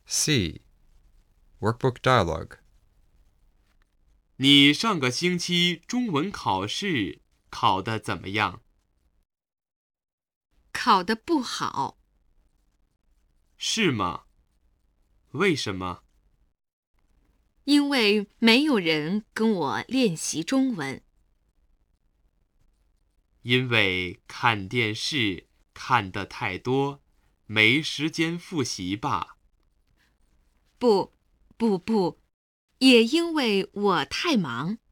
C. Workbook dialogue. 你上个星期中文考试考得怎么样？ 考得不好。 是吗？为什么？ 因为没有人跟我练习中文。 因为看电视看得太多，没时间复习吧？ 不，也因为我太忙。